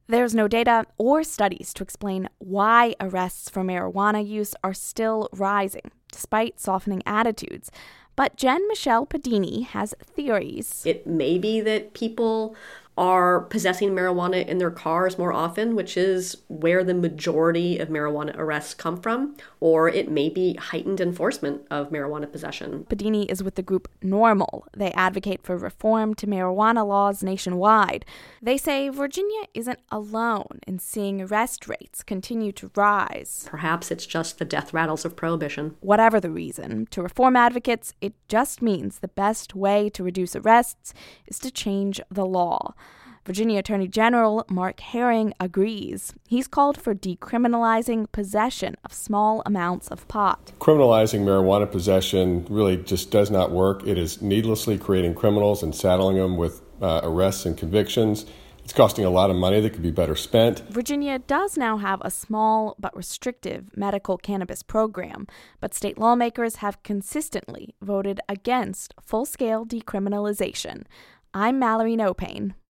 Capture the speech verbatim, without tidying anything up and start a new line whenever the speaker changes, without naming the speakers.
There's no data or studies to explain why arrests for marijuana use are still rising, despite softening attitudes. But Jen Michelle Padini has theories.
It may be that people are possessing marijuana in their cars more often, which is where the majority of marijuana arrests come from, or it may be heightened enforcement of marijuana possession.
Padini is with the group NORML. They advocate for reform to marijuana laws nationwide. They say Virginia isn't alone in seeing arrest rates continue to rise.
Perhaps it's just the death rattles of prohibition.
Whatever the reason, to reform advocates, it just means the best way to reduce arrests is to change the law. Virginia Attorney General Mark Herring agrees. He's called for decriminalizing possession of small amounts of pot.
Criminalizing marijuana possession really just does not work. It is needlessly creating criminals and saddling them with uh, arrests and convictions. It's costing a lot of money that could be better spent.
Virginia does now have a small but restrictive medical cannabis program, but state lawmakers have consistently voted against full-scale decriminalization. I'm Mallory Nopane.